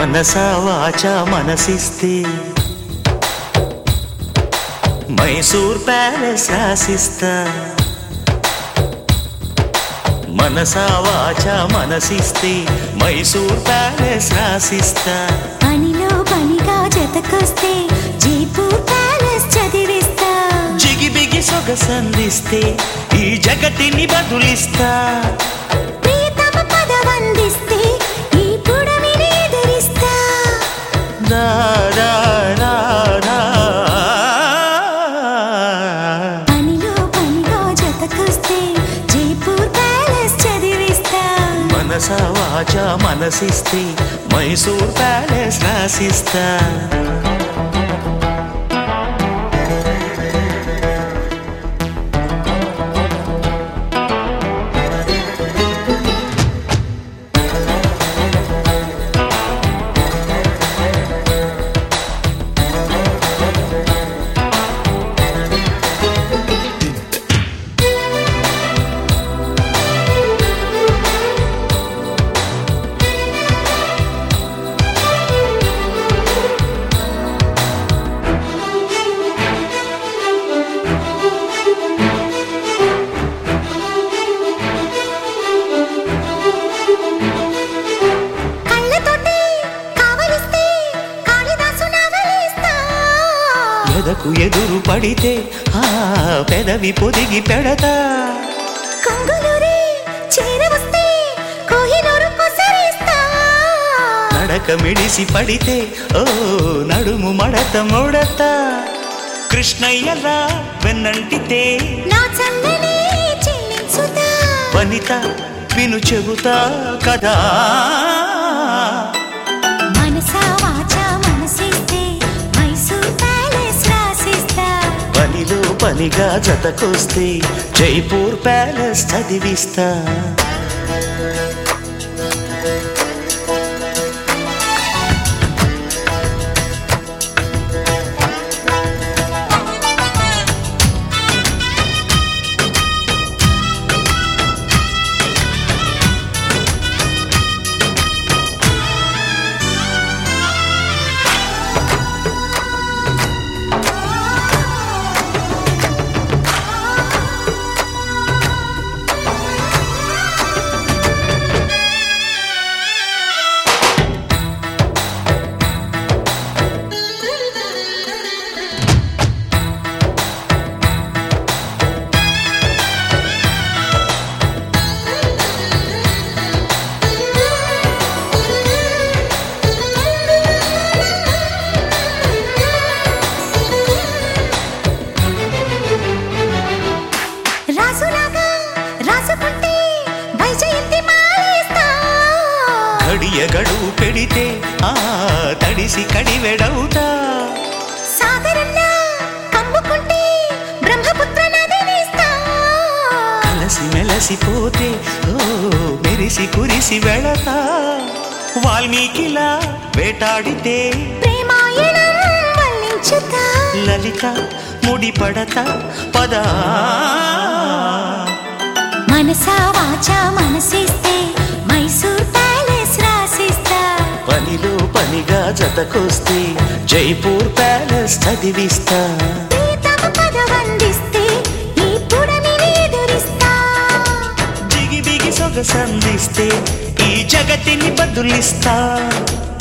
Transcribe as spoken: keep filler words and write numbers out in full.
మనసా వాచా మనసిస్తే మైసూర్ ప్యాలెస్ రాసిస్తా. మనసా వాచా మనసిస్తే మైసూర్ ప్యాలెస్ రాసిస్తా. పనిలో పనిగా జతకొస్తే జైపూర్ ప్యాలెస్ చదివిస్తా. జిగిబిగి సొగసందిస్తే ఈ జగతిని బదులిస్తా. ప్రియతమ పదవందిస్తే ఈ పుడమిని ఎదిరిస్తా. దా దా దా దా. పనిలో పనిగా జతకొస్తే జైపూర్ ప్యాలెస్ చదివిస్తా. మనసా వాచా మనసిస్తే మైసూర్ ప్యాలెస్ రాసిస్తా. ఎదకు ఎదురు పడితే ఆ పెదవి పొదిగి పెడతా. కంగులూరి చేరవస్తే కోహినూరు కొసరిస్తా. నడక మిడిసి పడితే ఓ నడుము మడత ముడతా. కృష్ణయ్యలా వెన్నంటితే నా చందని చెల్లించుతా. వనిత విను చెబుతా కదా. మనసా వాచా మనసిస్తే మైసూర్ ప్యాలెస్ రాసిస్తా. పనిలో పనిగా జతకొస్తే జైపూర్ ప్యాలెస్ చదివిస్తా. గడువు పెడితే ఆ తడిసి కడివెడవుతా. సాగరంలా కమ్ముకుంటే బ్రహ్మపుత్ర నదినిస్తా. కలసి మెలసిపోతే ఓ మెరిసి కురిసి వెళతా. వాల్మీకిలా వేటాడితే ప్రేమాయణం వల్లించుతా. లలిత ముడిపడతా పదా. మనసా వాచా మనసిస్తే మైసూర్ ప్యాలెస్ రాసిస్తా. పనిలో పనిగా జతకొస్తే జైపూర్ ప్యాలెస్ చదివిస్తా. ప్రియతమ పదవందిస్తే ఈ పుడమిని ఎదురిస్తా. జిగిబిగి సొగసందిస్తే ఈ జగతిని బదులిస్తా.